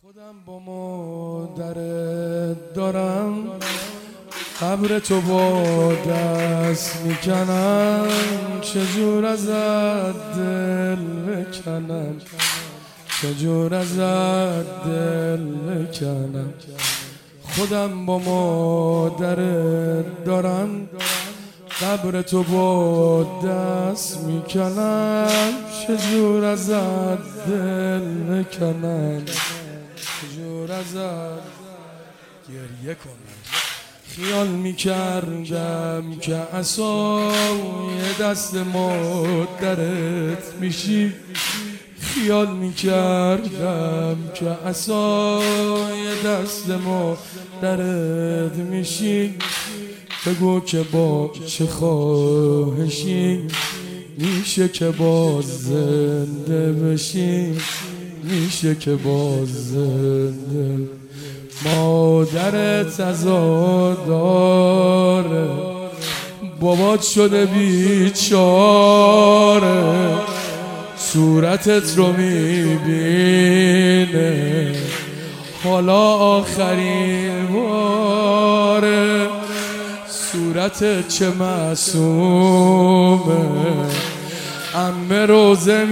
خودم با مادر دارم قبر تو با دست میکنم، چجور ازت دل بکنم، چجور ازت دل بکنم. خودم با مادر دارم قبر تو با دست میکنم، چجور ازت دل بکنم، چجور ازت گریه کنم. خیال میکردم که عصای دست مادرت میشی، خیال میکردم که عصای دست مادرت میشی. بگو که با چه خواهشی میشه که باز زنده بشی، میشه که باز زنده. مادرت عزاداره، بابات شده بیچاره، صورتت رو میبینه حالا آخرین باره. صورتت چه معصومه، عمه روزه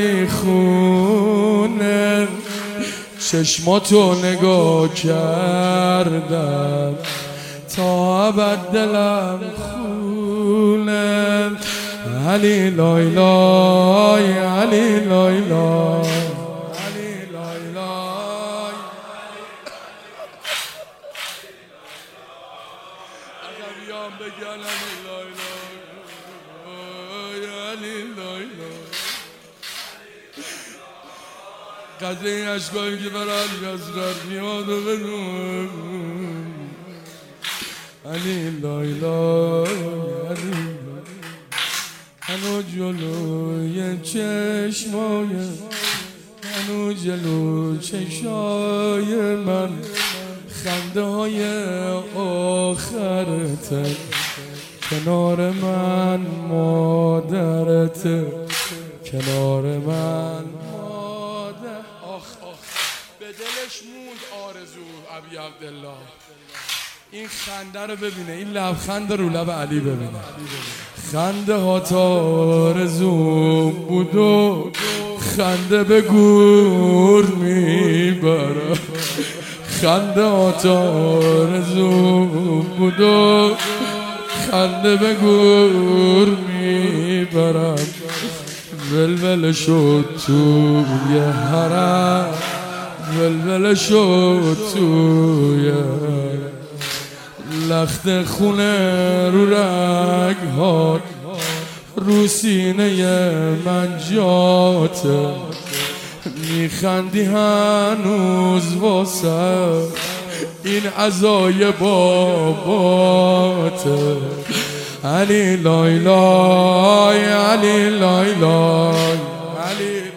میخونه. چشماتو نگاه کردم تا ابد دلم خونه. علی لای لای، علی لای لای، علی لای لای. عقبیان بگن علی لای لای، علی لای لای. قدر این عشقایی که برای علی حضرت میاد و بدون علی لای لای، علی لای. هنو جلوی چشمای، هنو جلو چشای من خنده های آخرته، کنار من مادرت، کنار من مادر. آخ به دلش موند آرزو ابی عبدالله. این خنده رو ببینه، این لبخند رو لب علی ببینه. خنده ها تا آرزو بود و خنده به گور میبره، خنده ها تا آرزو بود و خنده به گور میبرم. ولول شد توی حرم، ولول شد توی لخت خونه رو رگ‌هات، رو سینه من جاته. میخندی هنوز واسه این عزای باباته. علی لای لای، علی لای لای، علی